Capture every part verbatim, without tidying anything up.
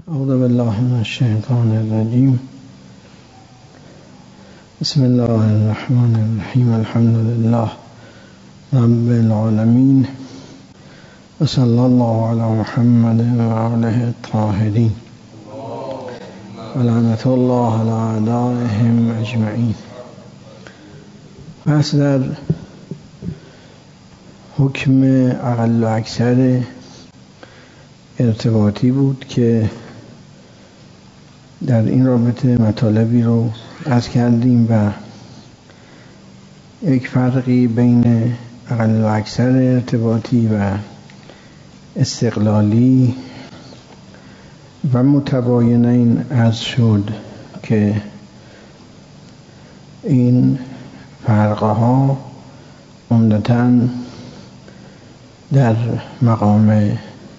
اعوذ بالله من الشیطان الرجیم. بسم الله الرحمن الرحیم. الحمد لله رب العالمین و صلی الله علی محمد و آله الطاهرین و لعنت الله علی اعدائهم اجمعین. پس در حکم اقل و اکثر ارتباطی بود که در این رابطه مطالبی رو عرض کردیم و یک فرقی بین اقل و اکثر ارتباطی و استقلالی و متباینین عرض شد که این فرقها عمدتاً در مقام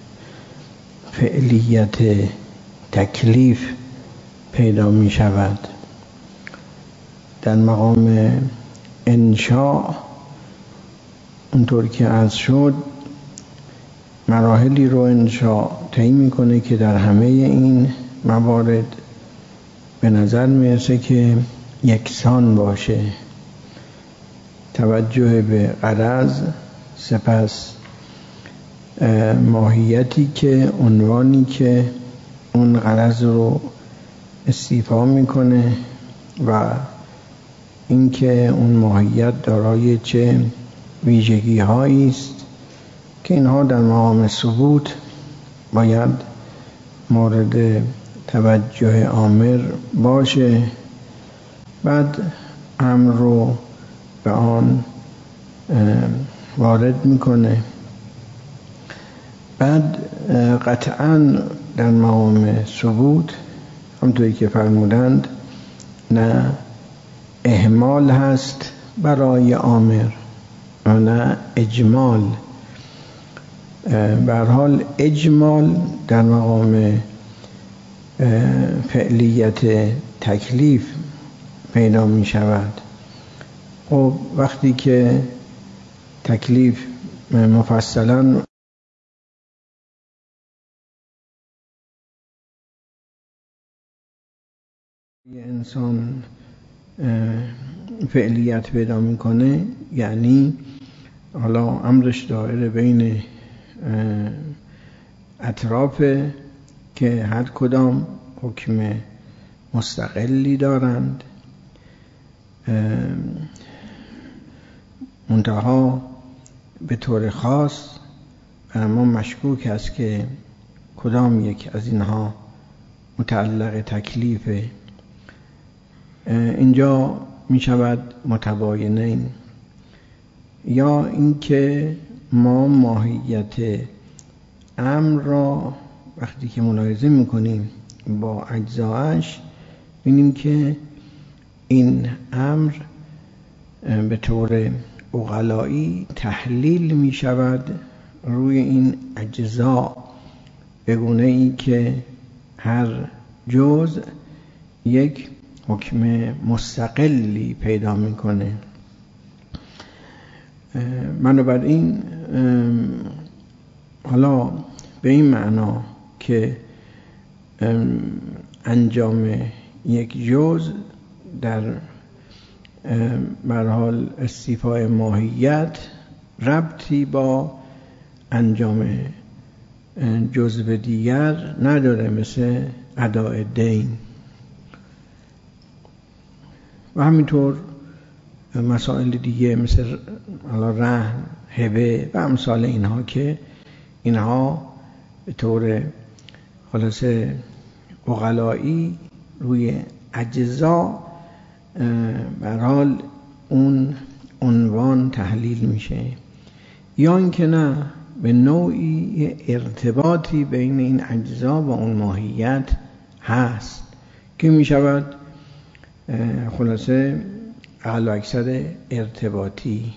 فعلیت تکلیف پیدا می شود. در مقام انشاء اونطور که عرض شد مراحلی رو انشاء طی میکنه که در همه این موارد به نظر میرسه که یکسان باشه. توجه به غرض، سپس ماهیتی که عنوانی که اون غرض رو استیفا میکنه و اینکه اون ماهیت دارای چه ویژگی هایی است که اینها در مقام ثبوت باید مورد توجه عامر باشه. بعد امر رو به آن وارد میکنه. بعد قطعاً در مقام ثبوت همونطوری که فرمودند نه اهمال هست برای آمر و نه اجمال. به هر حال اجمال در مقام فعلیت تکلیف پیدا می شود. خب وقتی که تکلیف مفصلاً یه انسان فعلیت پیدا میکنه، یعنی حالا امرش دایره بین اطراف که هر کدام حکم مستقلی دارند، منتها به طور خاص اما مشکوک است که کدام یک از اینها متعلق تکلیفه. اینجا می شود متباینین، یا اینکه ما ماهیت امر را وقتی که ملاحظه می کنیم با اجزایش بینیم که این امر به طور عقلایی تحلیل می شود روی این اجزا به گونه ای که هر جزء یک حکم مستقلی پیدا میکنه. بنابراین حالا به این معنا که انجام یک جزء در به هر حال استیفای ماهیت ربطی با انجام جزء دیگر نداره، مثل اداء دین و همینطور مسائل دیگه مثل رهن، هبه و امثال اینها که اینها به طور خلاصه عقلایی روی اجزا به هر حال اون عنوان تحلیل میشه، یا اینکه نه به نوعی ارتباطی بین این اجزا و اون ماهیت هست که میشود خلاصه اقل و اکثر ارتباطی.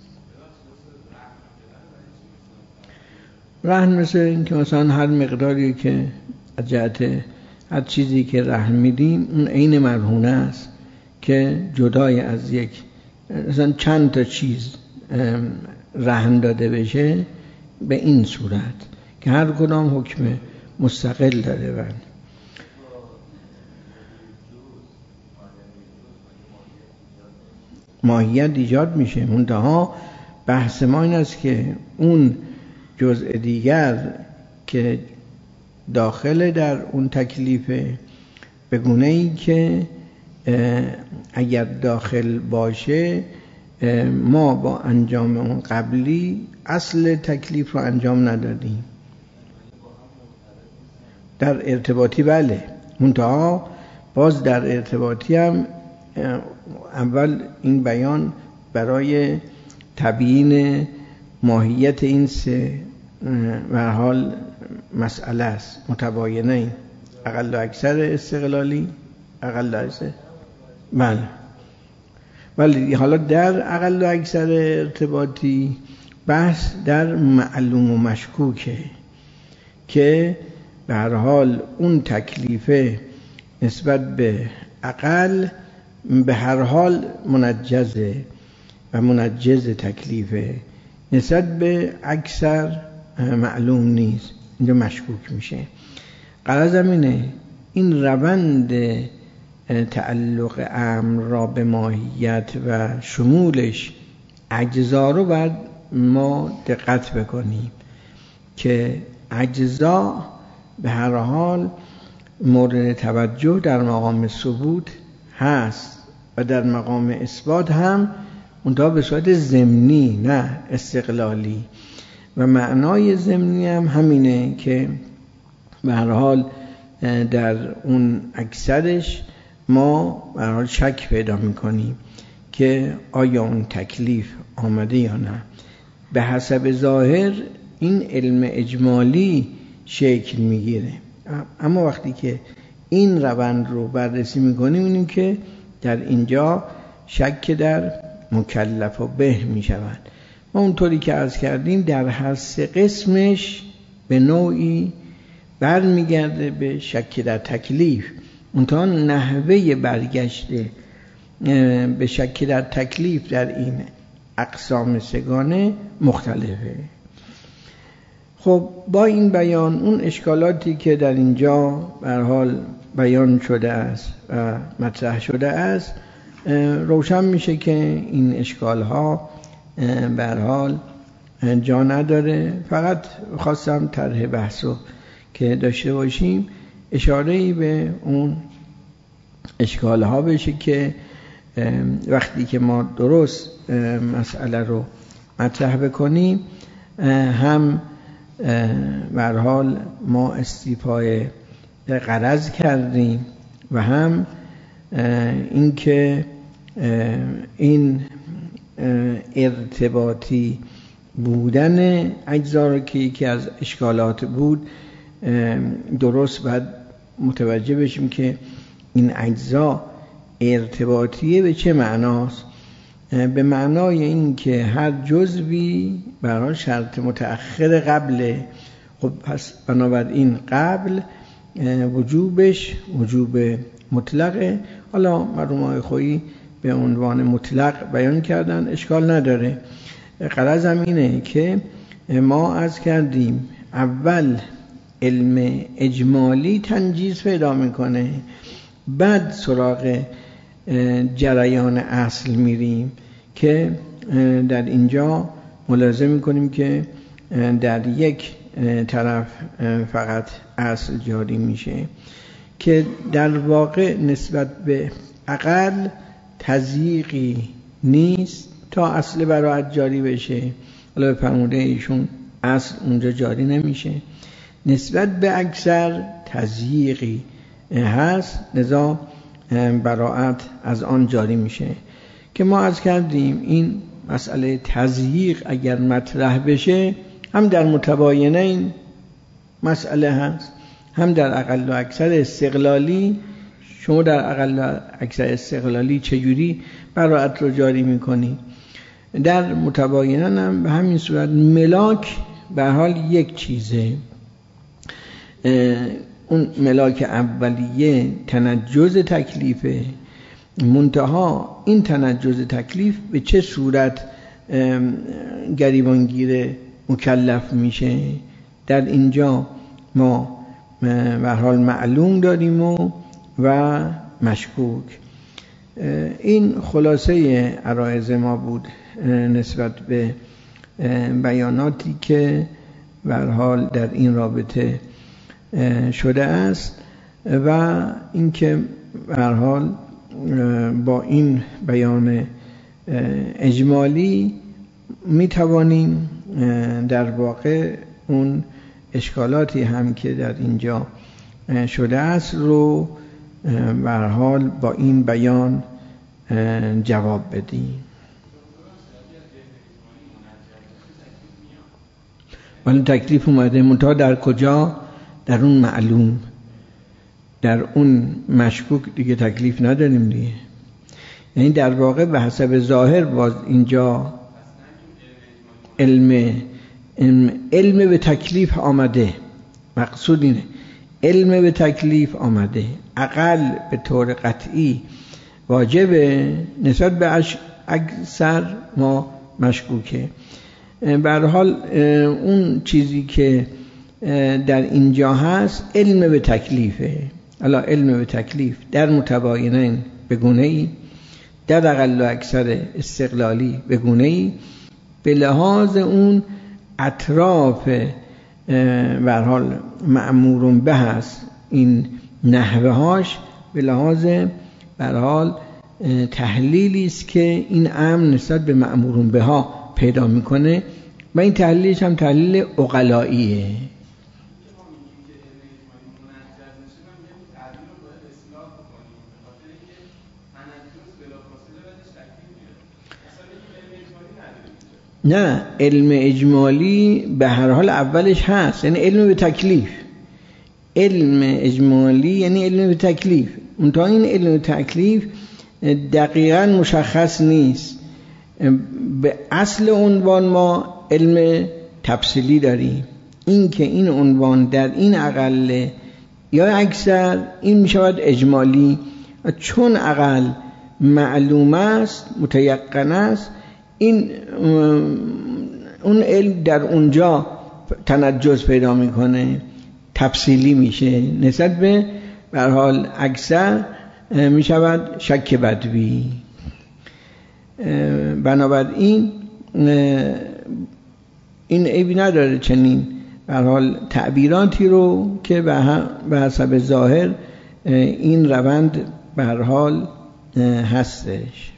رهن مثل این که مثلا هر مقداری که از جهت هر چیزی که رهن میدیم اون عین مرهونه است که جدای از یک مثلا چند تا چیز رهن داده بشه، به این صورت که هر کدام حکم مستقل داره. و ماهیت ایجاد میشه. منتها بحث ما این است که اون جزء دیگر که داخل در اون تکلیفه به گونه ای که اگر داخل باشه ما با انجام اون قبلی اصل تکلیف رو انجام ندادیم. در ارتباطی بله، منتها باز در ارتباطی هم اول این بیان برای تبیین ماهیت این سه به حال مسئله است، متباینه این اقل و اکثر استقلالی اقل و اکثر بله. ولی حالا در اقل و اکثر ارتباطی بحث در معلوم و مشکوکه که به هر حال اون تکلیفه نسبت به اقل به هر حال منجزه و منجز تکلیفه، نسبت به اکثر معلوم نیست، اینجا مشکوک میشه. غرضم اینه این روند تعلق امر را به ماهیت و شمولش اجزا رو باید ما دقت بکنیم که اجزا به هر حال مورد توجه در مقام ثبوت هست و در مقام اثبات هم منتها به صورت ضمنی نه استقلالی، و معنای ضمنی هم همینه که به هر حال در اون اکثرش ما به هر حال شک پیدا میکنیم که آیا اون تکلیف آمده یا نه. به حسب ظاهر این علم اجمالی شکل میگیره، اما وقتی که این روند رو بررسی میکنیم اینیم که در اینجا شک در مکلف و به میشوند. ما اونطوری که عرض کردیم در هر سه قسمش به نوعی برمیگرده به شک در تکلیف، منتها نحوه برگشته به شک در تکلیف در این اقسام سگانه مختلفه. خب با این بیان اون اشکالاتی که در اینجا به هر حال بیان شده است و مطرح شده است روشن میشه که این اشکالها به هر حال جا نداره. فقط خواستم طرح بحثو که داشته باشیم اشاره‌ای به اون اشکالها بشه که وقتی که ما درست مسئله رو مطرح بکنیم هم به هر حال ما استیفای غرض کردیم و هم این که این ارتباطی بودن اجزا رو که یکی از اشکالات بود درست باید متوجه بشیم که این اجزا ارتباطیه به چه معناست؟ به معنای این که هر جزوی برای شرط متأخر قبله. خب پس بنابراین قبل وجوبش وجوب مطلقه. حالا مرحوم خویی به عنوان مطلق بیان کردن، اشکال نداره. غرضم اینه که ما عرض کردیم اول علم اجمالی تنجیز پیدا میکنه، بعد سراغ جریان اصل میریم که در اینجا ملاحظه میکنیم که در یک طرف فقط اصل جاری میشه که در واقع نسبت به اقل تضییقی نیست تا اصل براعت جاری بشه. حالا به فرموده ایشون اصل اونجا جاری نمیشه، نسبت به اکثر تضییقی هست لذا براعت از آن جاری میشه که ما عرض کردیم این مسئله تضییق اگر مطرح بشه هم در متباینه این مسئله هست، هم در اقل و اکثر استقلالی. شما در اقل و اکثر استقلالی چجوری براعت رو جاری میکنی؟ در متباینه هم به همین صورت. ملاک به حال یک چیزه، اون ملاک اولیه تنجز تکلیفه، منتها این تنجز تکلیف به چه صورت گریبانگیر مکلف میشه؟ در اینجا ما به حال معلوم داریم و, و مشکوک. این خلاصه عرایض ما بود نسبت به بیاناتی که به هر حال در این رابطه شده است و اینکه به هر حال با این بیان اجمالی می توانیم در واقع اون اشکالاتی هم که در اینجا شده است رو به هر حال با این بیان جواب بدیم. ولی تکلیف اومده منتها در کجا؟ در اون معلوم، در اون مشکوک دیگه تکلیف نداریم دیگه. یعنی در واقع به حسب ظاهر باز اینجا علم علم, علم به تکلیف آمده. مقصود اینه علم به تکلیف آمده، عقل به طور قطعی واجبه، نسبت به اکثر ما مشکوکه. به هر حال اون چیزی که در اینجا هست علم به تکلیفه. حالا علم به تکلیف در متباینین به گونه‌ای، در اقل و اکثر استقلالی به گونه‌ای، به لحاظ اون اطراف به هر حال مأمورون به هست این نحوه هاش، به لحاظ به هر حال تحلیلی است که این امر نسبت به مأمورون به ها پیدا میکنه و این تحلیلش هم تحلیل عقلاییه. نه، علم اجمالی به هر حال اولش هست، یعنی علم به تکلیف. علم اجمالی یعنی علم به تکلیف، منتها این علم به تکلیف دقیقاً مشخص نیست. به اصل عنوان ما علم تفصیلی داریم، این که این عنوان در این اقل یا اکثر، این می شود اجمالی. چون اقل معلوم است، متیقن است، این اون علم در اونجا تنجز پیدا میکنه، تفصیلی میشه، نسبت به به هر حال اکثر میشود شک بدوی. بنابراین این عیبی نداره چنین به هر حال تعبیراتی رو که به حسب ظاهر این روند به هر حال هستش.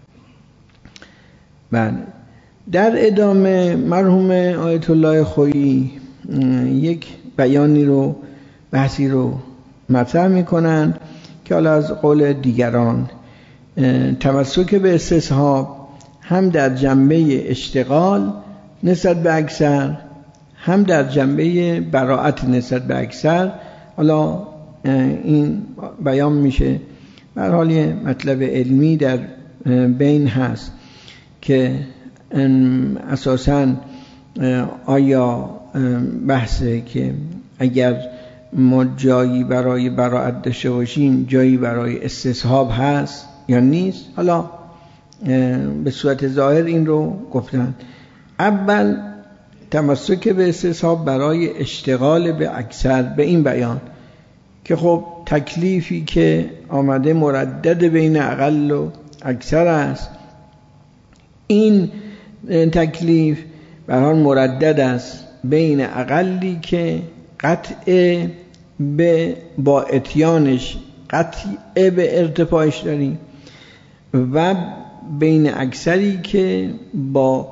بله، در ادامه مرحوم آیت الله خویی یک بیانی رو بحثی رو مطرح میکنند که حالا از قول دیگران تمسک به استصحاب هم در جنبه اشتغال نسبت به اکثر، هم در جنبه براءت نسبت به اکثر. حالا این بیان میشه به هر حال یه مطلب علمی در بین هست که اساساً آیا بحثه که اگر ما جایی برای براءت داشته باشیم جایی برای استصحاب هست یا نیست. حالا به صورت ظاهر این رو گفتن. اول تمسک به استصحاب برای اشتغال به اکثر، به این بیان که خب تکلیفی که آمده مردد بین اقل و اکثر است، این تکلیف به هر حال مردد است بین اقلی که قطع به با اتیانش قطع به ارتفاعش داریم و بین اکثری که با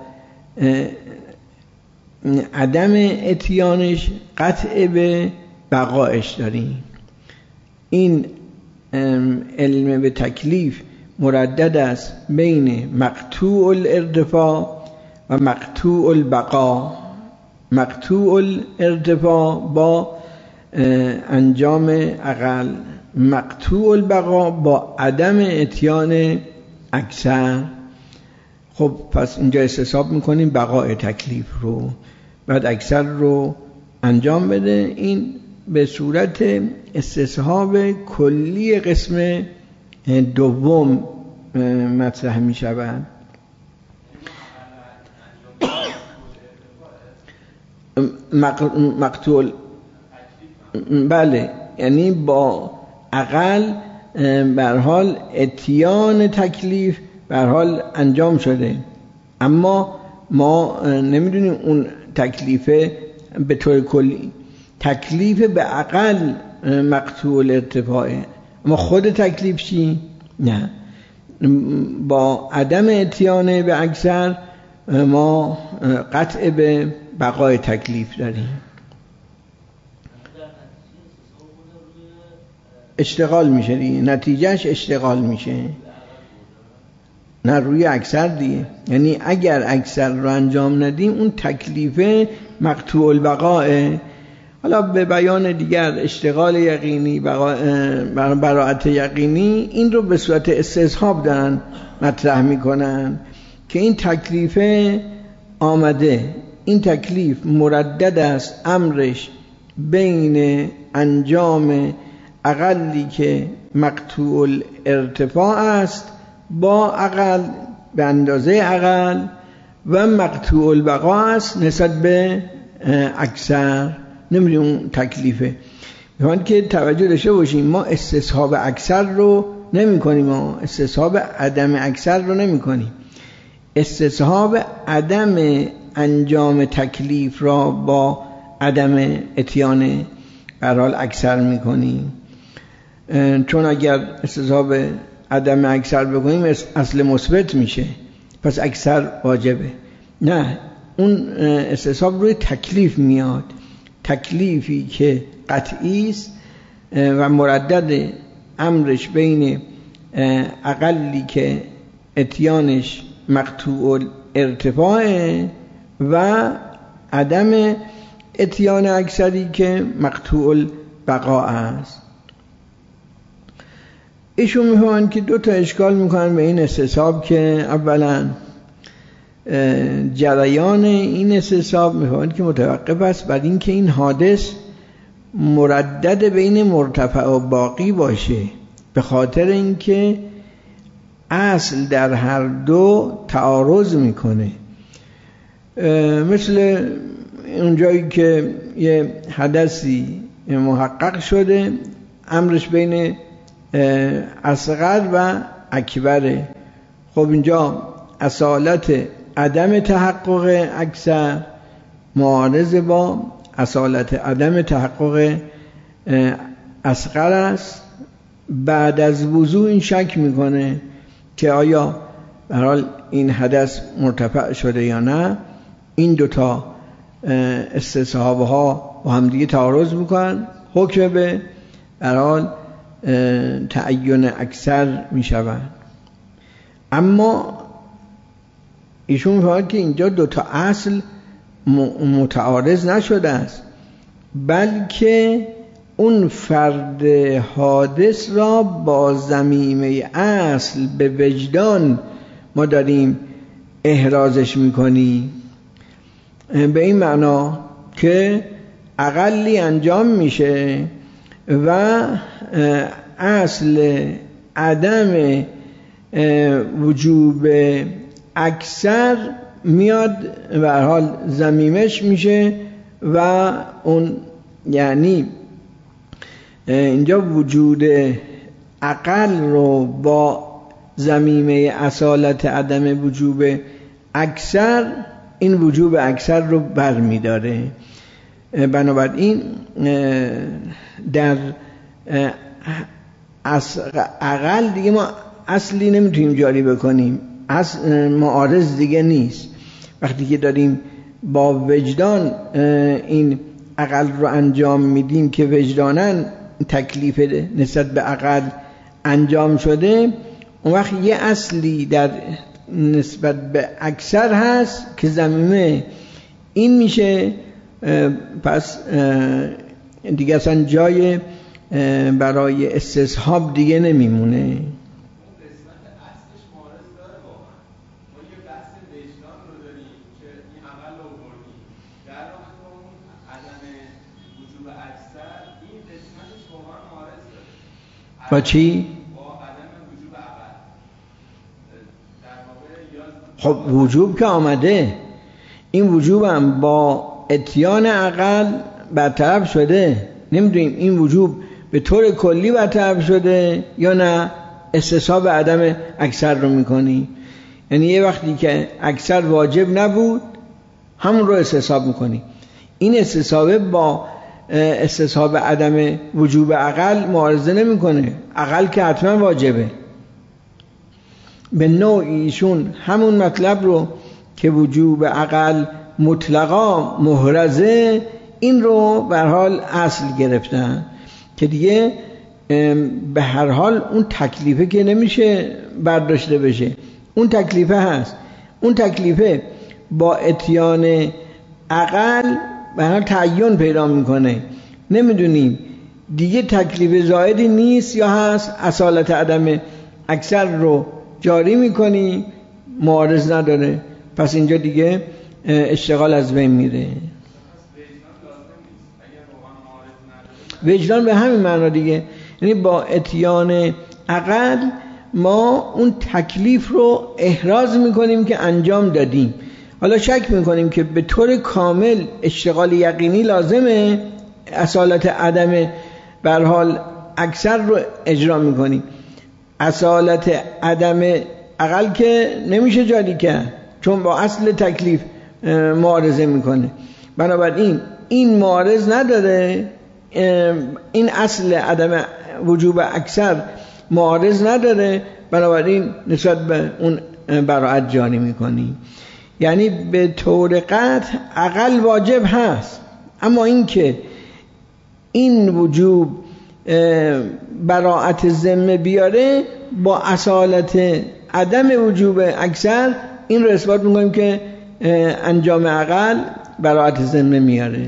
عدم اتیانش قطع به بقایش داریم. این علم به تکلیف مردد است بین مقطوع الارتفاع و مقطوع البقا. مقطوع الارتفاع با انجام اقل، مقطوع البقا با عدم اتیان اکثر. خب پس اینجا استصحاب میکنیم بقای تکلیف رو، بعد اکثر رو انجام بده. این به صورت استصحاب کلی قسم دوم مطرح می شود. مقتول، بله، یعنی با اقل به هر حال اتیان تکلیف به هر حال انجام شده، اما ما نمیدونیم اون تکلیفه به طور کلی تکلیف به اقل مقطوع الارتفاعه، اما خود تکلیف چی؟ نه، با عدم اتیان به اکثر ما قطع به بقای تکلیف داریم. اشتغال میشه دیگه، نتیجهش اشتغال میشه، نه روی اکثر دیگه. یعنی اگر اکثر رو انجام ندیم اون تکلیف مقطوع البقاء. حالا به بیان دیگر اشتغال یقینی، براءت یقینی، این رو به صورت استصحاب دارن مطرح میکنن که این تکلیف آمده، این تکلیف مردد است امرش بین انجام اقلی که مقطوع الارتفاع است با اقل به اندازه اقل و مقطوع البقا است نسبت به اکثر. نمیدونیم اون تکلیفه. میخوان که توجه داشته باشیم، ما استصحاب اکثر رو نمی کنیم، ما استصحاب عدم اکثر رو نمی کنیم. استصحاب عدم انجام تکلیف را با عدم اتیان برحال اکثر می کنیم، چون اگر استصحاب عدم اکثر بکنیم اصل مثبت میشه، پس اکثر واجبه. نه، اون استصحاب روی تکلیف میاد، تکلیفی که قطعی است و مردد امرش بین اقلی که اتیانش مقطوع ارتفاع و عدم اتیان اکثری که مقطوع بقا است. ایشون میخوان که دو تا اشکال میکنن به این استصحاب که اولا جریان این استصحاب میخوان که متوقف است بر این که این حادث مردد بین مرتفع و باقی باشه، به خاطر اینکه اصل در هر دو تعارض میکنه. مثل اونجایی که یه حدثی محقق شده امرش بین اصغر و اکبره، خب اینجا اصالت عدم تحقق اکثر معارض با اصالت عدم تحقق اصغر است. بعد از وضوع این شک میکنه که آیا به هر حال این حدث مرتفع شده یا نه. این دوتا استصحابه ها با هم دیگه تعارض میکنن، حکم به هر حال تعین اکثر میشوند. اما ایشون میگه که اینجا دوتا اصل متعارض نشده است، بلکه اون فرد حادث را با ضمیمه اصل به وجدان ما داریم احرازش میکنیم، به این معنا که اقلی انجام میشه و اصل عدم وجوب اکثر میاد و هر حال ضمیمش میشه و اون یعنی اینجا وجود اقل رو با ضمیمه اصالت عدم وجوب اکثر این وجوب اکثر رو برمیداره. بنابراین در اقل دیگه ما اصلی نمیتونیم جاری بکنیم، اصل معارض دیگه نیست. وقتی که داریم با وجدان این اقل رو انجام میدیم که وجدانن تکلیف نسبت به اقل انجام شده، اون وقت یه اصلی در نسبت به اکثر هست که ضمیمه این میشه، پس دیگه اصلا جای برای استصحاب دیگه نمیمونه. با چی؟ خب وجوب که آمده، این وجوب هم با اتیان اقل برطرف شده. نمیدونیم این وجوب به طور کلی برطرف شده یا نه استصحاب عدم اکثر رو میکنی. یعنی یه وقتی که اکثر واجب نبود همون رو استصحاب میکنی. این استصحابه با استصحاب عدم وجوب عقل معارضه نمیکنه. عقل که حتما واجبه. به نوعی ایشون همون مطلب رو که وجوب عقل مطلقا محرزه، این رو به هر حال اصل گرفتن که دیگه به هر حال اون تکلیفه که نمیشه برداشته بشه. اون تکلیفه هست، اون تکلیفه با اتیان عقل به هر حال تعین پیدا میکنه. نمیدونیم دیگه تکلیف زائدی نیست یا هست، اصالت عدم اکثر رو جاری میکنی، معارض نداره، پس اینجا دیگه اشتغال از بین میره. وجدان به همین معنا دیگه، یعنی با اتیان عقل ما اون تکلیف رو احراز میکنیم که انجام دادیم. حالا شک میکنیم که به طور کامل اشتغال یقینی لازمه، اصالت عدم به هر حال اکثر رو اجرا میکنیم. اصالت عدم عقل که نمیشه جاری کرد چون با اصل تکلیف معارضه میکنه. بنابراین این معارض نداره، این اصل عدم وجوب اکثر معارض نداره، بنابراین نسبت به اون براعت جاری میکنی. یعنی به طور قطع عقل واجب هست، اما این که این وجوب براعت ذمه بیاره با اصالت عدم وجوب اکثر، این رو اثبات میکنیم که انجام عقل براعت ذمه میاره.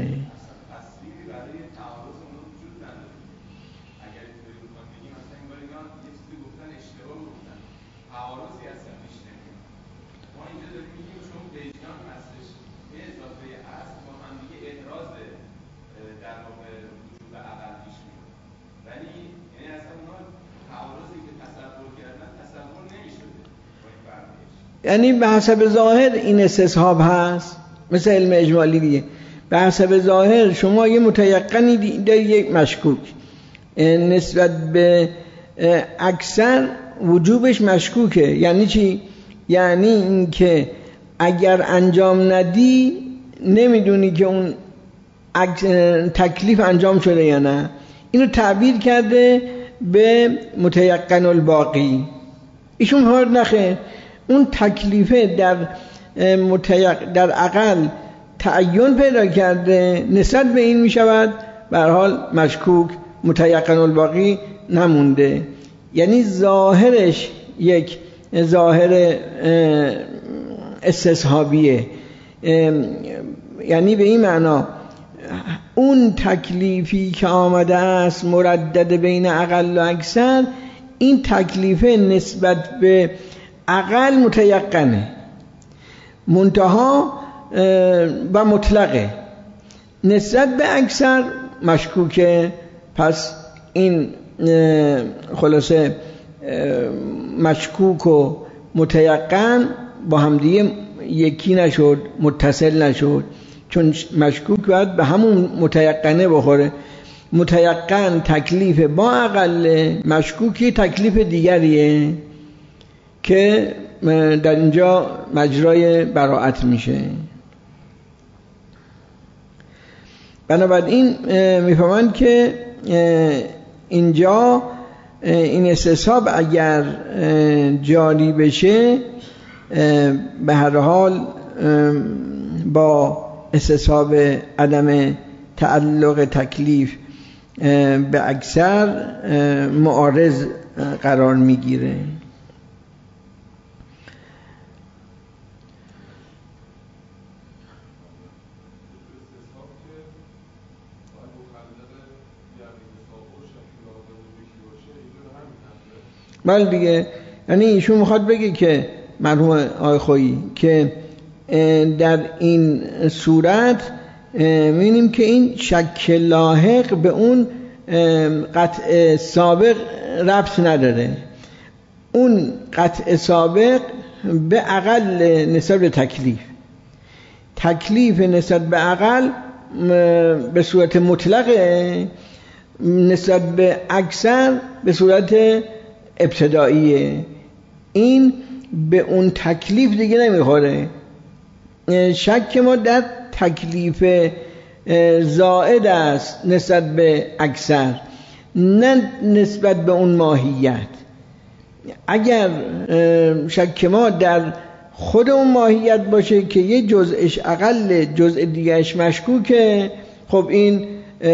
یعنی به حسب ظاهر این استصحاب هست، مثل علم اجمالی دیگه. به حسب ظاهر شما یه متیقنی داری، یک مشکوک نسبت به اکثر وجوبش مشکوکه. یعنی چی؟ یعنی این که اگر انجام ندی نمیدونی که اون تکلیف انجام شده یا نه. اینو تعبیر کرده به متیقن الباقی. ایشون فرض نخه اون تکلیفه در متیق در عقل تعین پیدا کرده، نسبت به این می شود به هر حال مشکوک، متیقن الباقی نمونده. یعنی ظاهرش یک ظاهر استصحابیه. یعنی به این معنا اون تکلیفی که آمده است مردد بین عقل و اکثر، این تکلیفه نسبت به عقل متیقنه، منتها و مطلقه، نسبت به اکثر مشکوکه. پس این خلاصه مشکوک و متیقن با همدیگه یکی نشد، متصل نشد، چون مشکوک باید به همون متیقنه بخوره. متیقن تکلیف با عقل، مشکوکی تکلیف دیگریه که در اینجا مجرای براعت میشه. بنابراین میفهمند که اینجا این استصحاب اگر جاری بشه به هر حال با استصحاب عدم تعلق تکلیف به اکثر معارض قرار میگیره. بله دیگه، یعنی ایشون میخواد بگه که مرحوم آقای خویی که در این صورت می‌بینیم که این شک لاحق به اون قطع سابق ربط نداره. اون قطع سابق به عقل نسبت به تکلیف، تکلیف نسبت به عقل به صورت مطلقه نسبت به اکثر به صورت ابتداییه، این به اون تکلیف دیگه نمیخوره. شک ما در تکلیف زائد است نسبت به اکثر، نه نسبت به اون ماهیت. اگر شک ما در خود اون ماهیت باشه که یه جزءش اقل جزء دیگهش مشکوکه، خب این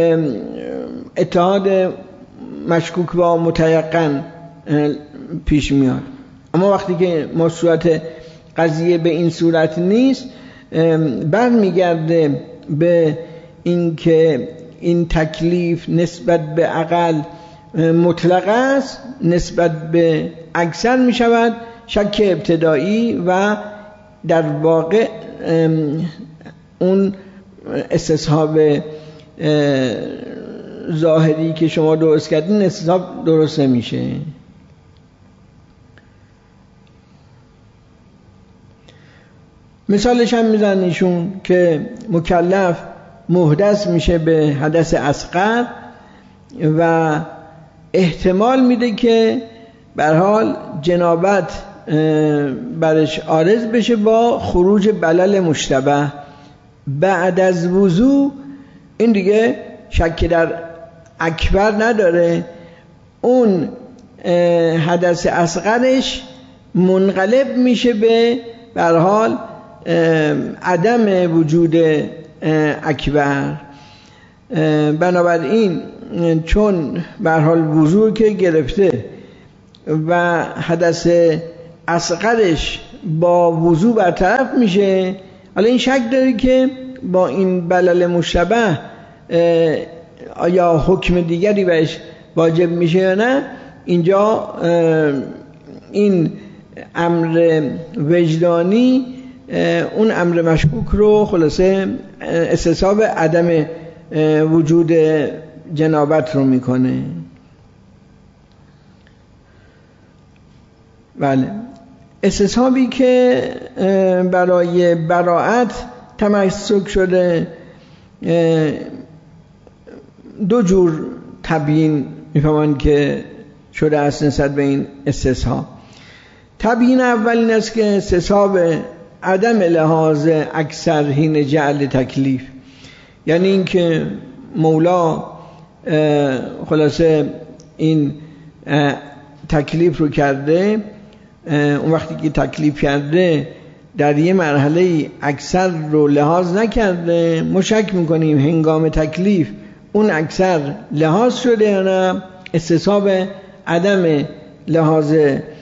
اتحاد مشکوک با متیقن پیش میاد. اما وقتی که ما صورت قضیه به این صورت نیست، برمیگرده به این که این تکلیف نسبت به اقل مطلق است، نسبت به اکثر می شود شک ابتدایی و در واقع اون استصحاب ظاهری که شما درست کردین استصحاب درست نمیشه. مثالش هم میزن ایشون که مکلف محدث میشه به حدث اصغر و احتمال میده که به هر حال جنابت برش عارض بشه با خروج بلل مشتبه بعد از وضو. این دیگه شک در اکبر نداره، اون حدث اصغرش منقلب میشه به به هر حال عدم وجود اکبر. بنابراین چون به هر حال وضو که گرفته و حدث اصغرش با وضو برطرف میشه، حالا این شک داره که با این بلل مشتبه آیا حکم دیگری بهش واجب میشه یا نه. اینجا این امر وجدانی اون امر مشکوک رو خلاصه استصحاب عدم وجود جنابت رو میکنه. بله، استصحابی که برای براءت تمسک شده دو جور تبیین میفهمن که شده است نسبت به این استصحاب. تبیین اول این است که استصحاب عدم لحاظ اکثر حین جعل تکلیف، یعنی این که مولا خلاصه این تکلیف رو کرده، اون وقتی که تکلیف کرده در یه مرحله اکثر رو لحاظ نکرده، ما شک میکنیم هنگام تکلیف اون اکثر لحاظ شده یا نه. استصحاب عدم لحاظ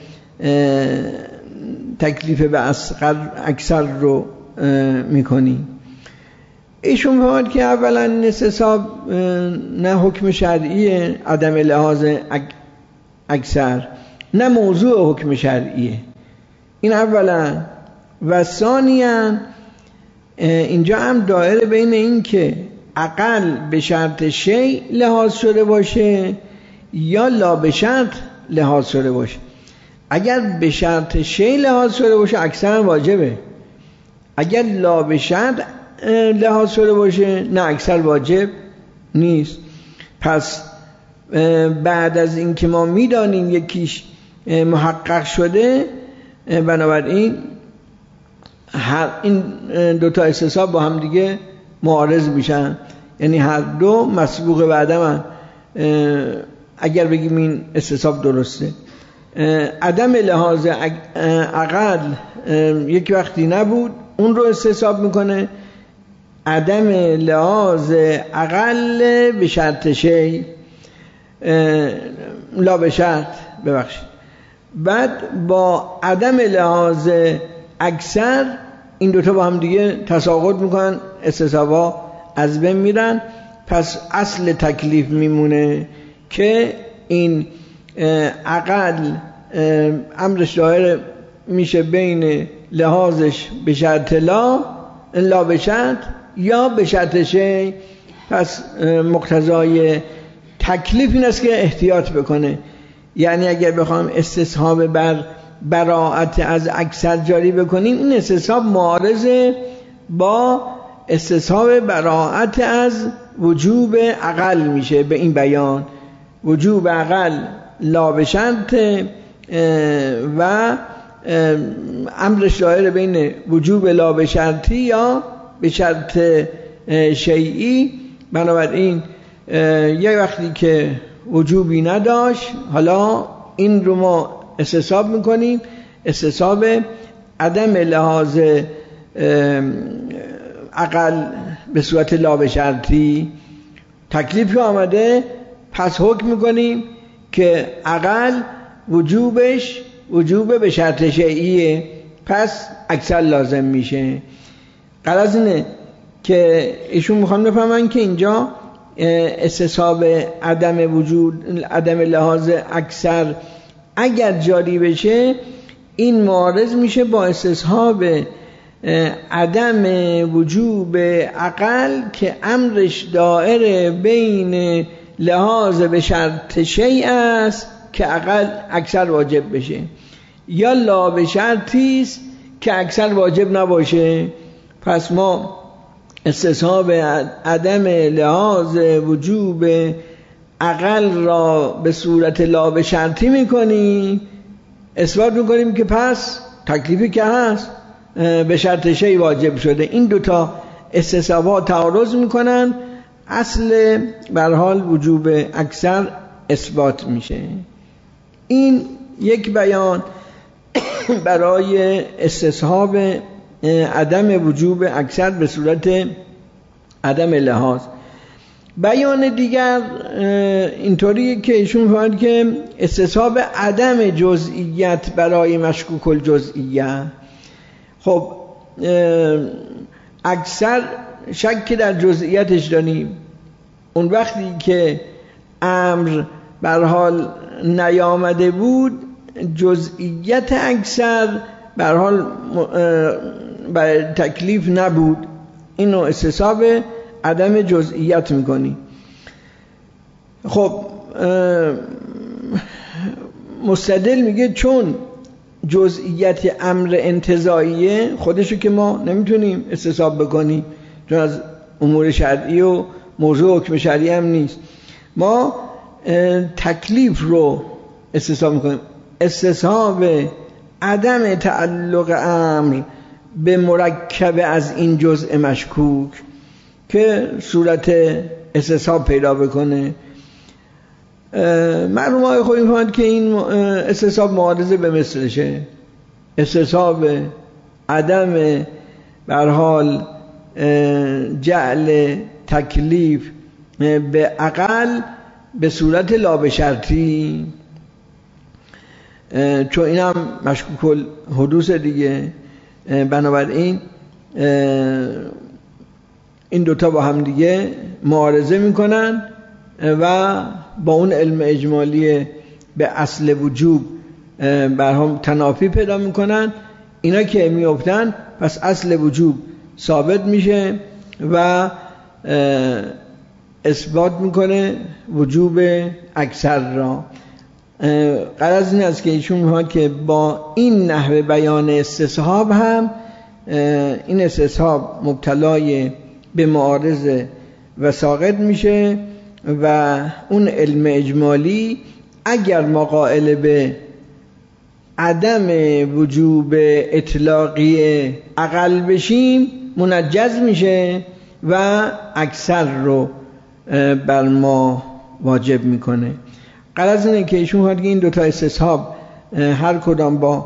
تکلیف به اکثر رو میکنیم. ایشون فهمد که اولا استصحاب نه حکم شرعیه عدم لحاظ اکثر، نه موضوع حکم شرعیه. این اولا. و ثانیاً اینجا هم دایره بین این که اقل به شرط شیء لحاظ شده باشه یا لا به شرط لحاظ شده باشه. اگر به شرط شیء لحاظ شده باشه اکثر واجبه، اگر لا به شرط لحاظ شده باشه نه اکثر واجب نیست. پس بعد از این که ما میدانیم یکیش محقق شده، بنابراین هر این دوتا استصحاب با هم دیگه معارض میشن، یعنی هر دو مسبوق به عدم. اگر بگیم این استصحاب درسته، عدم لحاظ اقل یک وقتی نبود اون رو استصحاب میکنه، عدم لحاظ اقل به شرط شیء لا به شرط ببخشید، بعد با عدم لحاظ اکثر این دوتا با هم دیگه تساقط میکنن، استصحابا از بین میرن. پس اصل تکلیف میمونه که این اقل امرش دایر میشه بین لحاظش به شرط لا لا به شرط یا به شرط شیء. پس مقتضای تکلیف این است که احتیاط بکنه. یعنی اگر بخوام استصحاب بر براءت از اکثر جاری بکنیم، این استصحاب معارضه با استصحاب براءت از وجوب عقل میشه به این بیان. وجوب عقل لا به شرط و امرش دایره بین وجوب لا به شرطی یا به شرط شیعی. بنابراین یک وقتی که وجوبی نداشت، حالا این رو ما استصحاب میکنیم، استصحاب عدم لحاظ عقل به صورت لا به شرطی. تکلیف آمده، پس حکم میکنیم که عقل وجوبش وجوب به شرط شیعیه، پس اکثر لازم میشه. غرض اینه که ایشون میخوان بفهمن که اینجا استصحاب عدم وجود عدم لحاظ اکثر اگر جاری بشه، این معارض میشه با استصحاب عدم وجوب عقل که امرش دائره بین لحاظ به شرط شیء است که عقل اکثر واجب بشه، یا لا به شرطی است که اکثر واجب نباشه. پس ما استصحاب عدم لحاظ وجوب عقل را به صورت لا به شرطی میکنیم، اثبات میکنیم که پس تکلیفی که هست به شرط شیء واجب شده. این دوتا استصحابات تعارض میکنن، اصل به هر حال وجوب اکثر اثبات میشه. این یک بیان برای استصحاب عدم وجوب اکثر به صورت عدم لحاظ. بیان دیگر اینطوریه که ایشون فرمود که استصحاب عدم جزئیت برای مشکوک الجزئیه. خب اکثر شک در جزئیتش داریم، اون وقتی که امر بر حال نیامده بود جزئیت اکثر بر حال برای تکلیف نبود، اینو استصحاب عدم جزئیت میکنی. خب مستدل میگه چون جزئیت امر انتزاعیه خودشو که ما نمیتونیم استصحاب بکنیم، چون از امور شرعی و موضوع حکم شرعی هم نیست، ما تکلیف رو استصحاب میکنیم. استصحاب عدم تعلق امر به مرکب از این جزء مشکوک که صورت استصحاب پیدا بکنه. معلوم های خواهیم فهمید که این استصحاب معارضه به مثلشه. استصحاب عدم به هر حال جعل تکلیف به عقل به صورت لا به شرطی، چون این هم مشکوک الحدوث دیگه. بنابراین این دوتا با هم دیگه معارضه میکنن و با اون علم اجمالی به اصل وجوب برهم تنافی پیدا میکنن. اینا که میافتن پس اصل وجوب ثابت میشه و اثبات میکنه وجوب اکثر را. غرض این است که ایشون میگه که با این نحوه بیان استصحاب هم این استصحاب مبتلای به معارضه و ساقط میشه و اون علم اجمالی اگر ما قائل به عدم وجوب اطلاقی عقل بشیم منجز میشه و اکثر رو بر ما واجب میکنه. غرض اینه که ایشون هرگی این دوتا استصحاب هر کدام با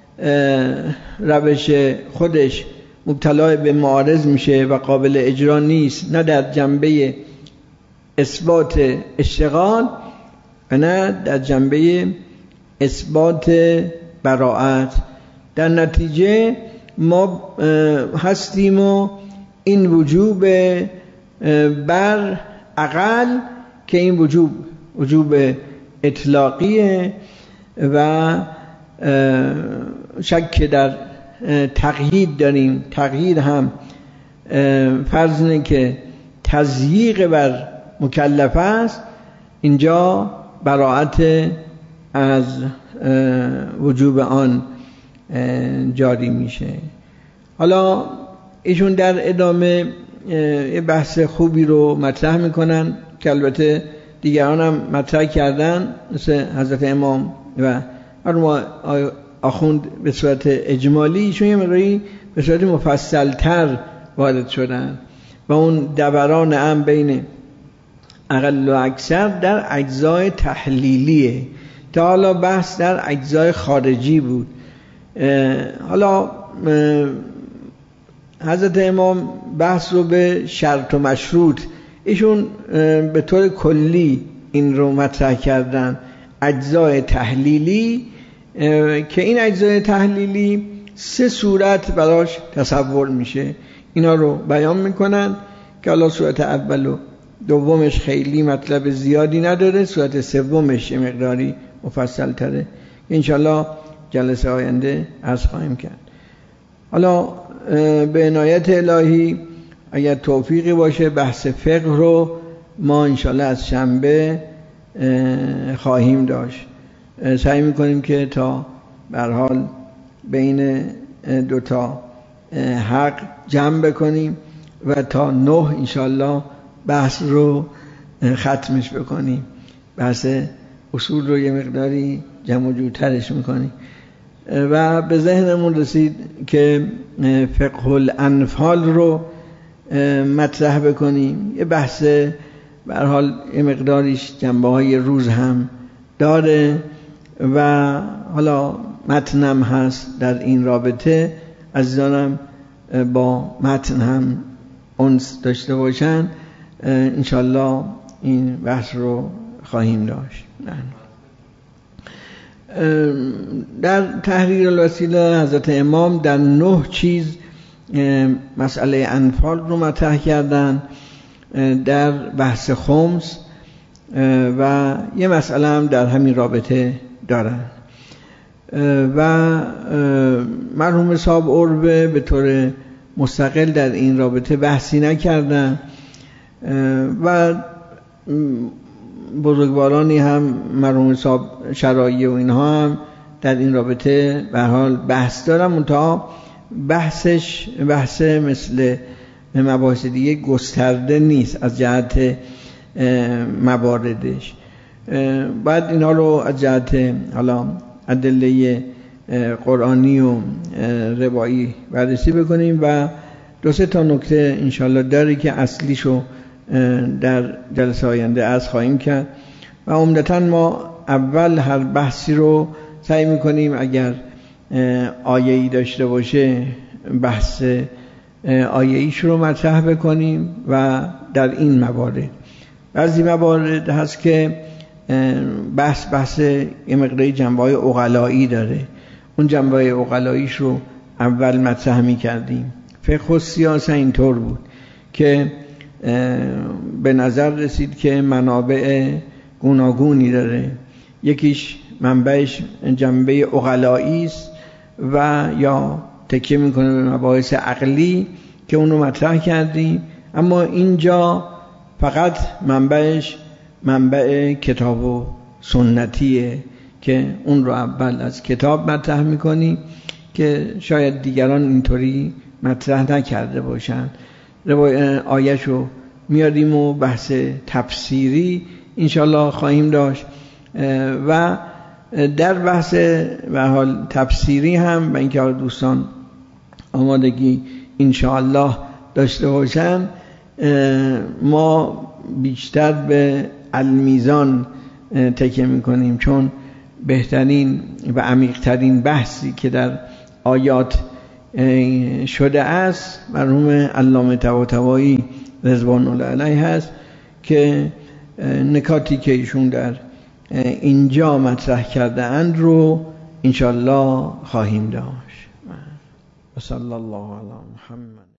روش خودش مبتلا به معارض میشه و قابل اجرا نیست، نه در جنبه اثبات اشتغال و نه در جنبه اثبات براءت. در نتیجه ما هستیم و این وجوب بر عقل که این وجوب وجوب اطلاقیه و شک در تقیید داریم. تقیید هم فرض اینه که تضییق بر مکلف است، اینجا براءت از وجوب آن جاری میشه. حالا ایشون در ادامه یه بحث خوبی رو مطرح میکنن که البته دیگران هم مطرح کردن مثل حضرت امام و مرحوم آخوند به صورت اجمالی، چون یه مقداری به صورت مفصل‌تر وارد شدن و اون دوران هم بین اقل و اکثر در اجزای تحلیلیه. تا حالا بحث در اجزای خارجی بود. حالا حضرت امام بحث رو به شرط و مشروط، ایشون به طور کلی این رو مطرح کردن، اجزای تحلیلی، که این اجزای تحلیلی سه صورت براش تصور میشه، اینا رو بیان میکنن که حالا صورت اول و دومش خیلی مطلب زیادی نداره، صورت سومش یه مقداری مفصل تره، انشالله جلسه آینده عرض خواهیم کرد. حالا به عنایت الهی اگر توفیقی باشه بحث فقه رو ما انشالله از شنبه خواهیم داشت. سعی میکنیم که تا به هر حال بین دوتا حق جمع بکنیم و تا نه انشالله بحث رو ختمش بکنیم، بحث اصول رو یه مقداری جمع و جورترش میکنیم. و به ذهنمون رسید که فقه الانفال رو مطرح بکنیم، یه بحث به هر حال یه مقداریش جنبه های روز هم داره و حالا متنم هست در این رابطه، عزیزانم با متن هم انس داشته باشن، انشالله این بحث رو خواهیم داشت. در تحریر الوسیله حضرت امام در نه چیز مسئله انفال رو مطرح کردن، در بحث خمس و یه مسئله هم در همین رابطه دارن و مرحوم صاحب عربه به طور مستقل در این رابطه بحثی نکردن و بزرگوارانی هم مرحوم صاحب شرایع و اینها هم در این رابطه به هر حال بحث دارن، منتها بحثش بحث مثل مباحث دیگه گسترده نیست از جهت مواردش. باید اینا رو از جهت حالا ادله قرآنی و روایی بررسی بکنیم و دو سه تا نکته انشالله داره که اصلیشو در جلسه آینده عرض خواهیم کرد و عمدتاً ما اول هر بحثی رو سعی میکنیم اگر آیه‌ای داشته باشه بحث آیه‌ایش رو مطرح بکنیم و در این موارد بعضی موارد هست که بحث بحث یه مقداری جنبه‌های عقلایی داره، اون جنبه‌های عقلاییش رو اول مطرح می‌کردیم. فقه و سیاست اینطور بود که به نظر رسید که منابع گوناگونی داره، یکیش منبعش جنبه عقلایی است و یا تکیه میکنه به مباحث عقلی که اون رو مطرح کردیم، اما اینجا فقط منبعش منبع کتاب و سنتیه که اون رو اول از کتاب مطرح میکنیم که شاید دیگران اینطوری مطرح نکرده باشن. آیه‌شو میاریم و بحث تفسیری انشالله خواهیم داشت و در بحث به حال تفسیری هم با اینکه دوستان آمادگی انشالله داشته باشن ما بیشتر به المیزان تکیه میکنیم، چون بهترین و عمیق‌ترین بحثی که در آیات شده است مرحوم علامه طباطبایی رضوان الله علیه هست که نکاتی که ایشون در اینجا مطرح کرده اند رو انشالله خواهیم داشت. و صلی الله علی محمد.